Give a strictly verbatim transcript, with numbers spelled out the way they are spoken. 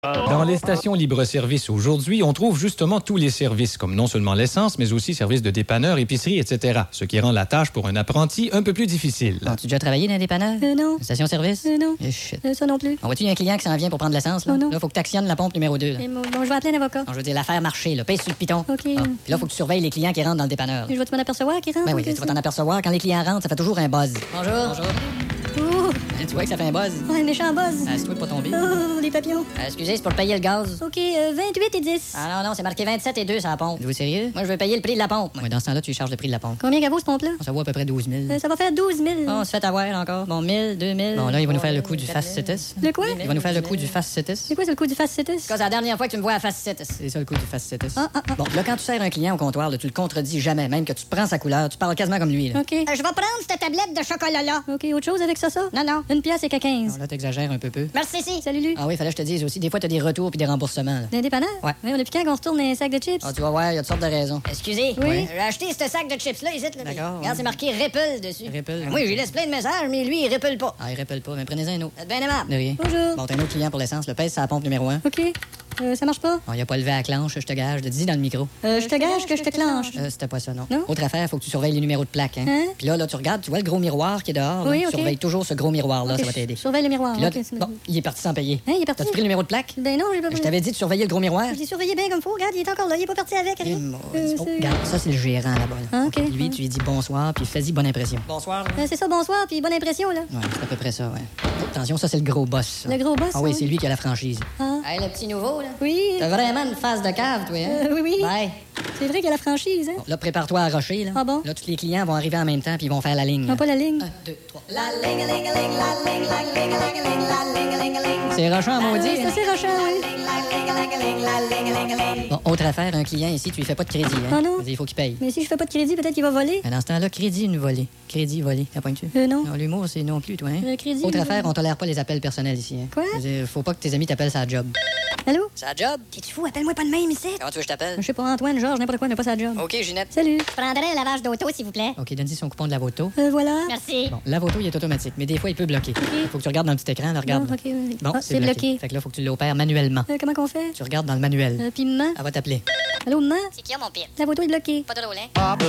Dans les stations libre-service aujourd'hui, on trouve justement tous les services, comme non seulement l'essence, mais aussi services de dépanneur, épicerie, et cetera. Ce qui rend la tâche pour un apprenti un peu plus difficile. Bon, tu as déjà travaillé dans un dépanneur? Euh, non. Station-service? Euh, non. Eh, shit. Euh, ça non plus. On voit-tu, il y a un client qui s'en vient pour prendre l'essence, là? Oh, non. Là, faut que tu actionnes la pompe numéro deux, là. Et bon, bon, je vais appeler un avocat. Non, je veux dire, l'affaire marché, là. Pèse sur le piton. OK. Ah. Puis là, faut que tu surveilles les clients qui rentrent dans le dépanneur. Je vais-tu m'en apercevoir qui rentre? Ben oui, ou que tu vas t'en apercevoir. Quand les clients rentrent, ça fait toujours un buzz. Bonjour. Bonjour. Oh, Hein, tu vois que ça fait un buzz? oh, un méchant buzz. Ah, c'est toi de pas tomber. Oh, les papillons. Ah, excusez, c'est pour payer le gaz. OK, euh, vingt-huit et dix. Ah non, non, c'est marqué vingt-sept et deux sur la pompe. Êtes-vous sérieux? Moi, je veux payer le prix de la pompe. Ouais, dans ce temps-là, tu lui charges le prix de la pompe. Combien qu'elle vaut, ce pompe-là? Ça vaut à peu près douze mille. Euh, ça va faire douze mille. Bon, on se fait avoir encore. Bon, mille, deux mille. Bon, là, il va nous faire le coup du Fast Citis. Le quoi? Il va nous faire le coup du Fast Citis. C'est quoi, c'est le coup du Fast Citis? C'est la dernière fois que tu me vois à Fast Citis. C'est ça le coup du Fast Citis. Ah, ah, ah. Bon, là, quand tu sers un client au comptoir, là, tu le contredis jamais, même que tu prends sa couleur. Tu parles quasiment comme lui, là. OK. Euh, je vais prendre cette tablette de chocolat-là. OK, autre chose avec ça, ça? Non, non. Une pièce et qu'à quinze. Non, là, t'exagères un peu peu. Merci, si. Salut, Lu. Ah oui, fallait que je te dise aussi. Des fois, t'as des retours puis des remboursements, là. D'un dépanneur? Ouais. Oui, on a plus quand qu'on se tourne un sac de chips. Ah, tu vas voir, il y a toutes sortes de raisons. Excusez. Oui. J'ai acheté ce sac de chips-là, ici. Là. D'accord, Regarde, ouais. c'est marqué Ripple dessus. Ripple, Ben, Moi, j'y laisse plein de messages, mais lui, il ripple pas. Ah, il répète pas, mais prenez-en un autre. Faites bien aimable. De rien. Bonjour. Bon, t'as un autre client pour l'essence, le pèse, c'est la pompe numéro un. OK. Euh, ça marche pas? Bon, il a pas levé à la clenche, je te gage. Je te dis dans le micro. Euh, je te gage que je te clenche. Euh, c'était pas ça, non. Non? Autre affaire, faut que tu surveilles les numéros de plaque, hein. Hein? Puis là, là, tu regardes, tu vois le gros miroir qui est dehors. là? Oui, ok. Surveille toujours ce gros miroir-là, OK, ça va je t'aider. Surveille le miroir. Puis là, OK, c'est- bon, il est parti sans payer. Hein, il est parti? T'as-tu pris le numéro de plaque? Ben non, j'ai pas Je t'avais dit de surveiller le gros miroir. Je l'ai surveillé bien comme faut. Regarde, il est encore là. Il est pas parti avec. Eh, rien. mon- Euh, oh, c'est- regarde, ça, c'est le gérant là-bas. là. Ah, OK. Lui, tu lui dis bonsoir, puis fais-y bonne impression. Bonsoir. Euh, c'est ça, bonsoir, puis bonne impression, là. Ouais, c'est à peu près ça, ouais. Oh, attention, ça, c'est le gros boss. ça. Le gros boss. Ah oui, hein? c'est lui qui a la franchise. Ah. Hey, le petit nouveau, là. Oui. T'as vraiment une face de cave, toi, hein? Euh, oui, oui. Ouais. C'est vrai qu'il y a la franchise, hein? Bon, là, prépare-toi à rocher, là. Ah bon? Là, tous les clients vont arriver en même temps, puis ils vont faire la ligne. Non, pas la ligne. Un, deux, trois. La ligne, ligne, ligne, la ligne, la ligne, ligne, ligne, la ligne, ligne, ligne. C'est rochant, Euh, maudit. c'est hein? assez rochant, oui. Bon, autre affaire, un client ici, tu lui fais pas de crédit, hein? Ah non? Il faut qu'il paye. Mais si je fais pas de crédit, peut-être qu'il va voler. Mais dans ce temps-là, crédit, une volée. Crédit, volée. T'as pointu? Euh, non. Non, l'humour, c'est non plus, toi, hein? Le crédit. Autre une affaire, volée. on tolère pas les appels personnels ici, hein? Quoi? Je veux dire, faut pas que tes amis t'appellent sa job. Allô? Sa job? T'es-tu fou? Appelle-moi pas de même, ici. Comment tu veux que je t'appelle? Je sais pas, Antoine, Georges, n'importe quoi, mais pas sa job. OK, Ginette. Salut. Je prendrais un lavage d'auto, s'il vous plaît. OK, donne-y son coupon de la voto. Euh, voilà. Merci. Bon, la voto, il est automatique, mais des fois, il peut bloquer. Faut que tu regardes dans le petit écran, là, regarde. Non, OK, oui. Bon, Ah, c'est bloqué. Fait que là, faut que tu l'opères manuellement. Euh, comment qu'on fait? Tu regardes dans le manuel. Euh, puis maman. Elle va t'appeler. Allô, maman? C'est qui, mon pire? La photo est bloquée. Pas drôle, hein?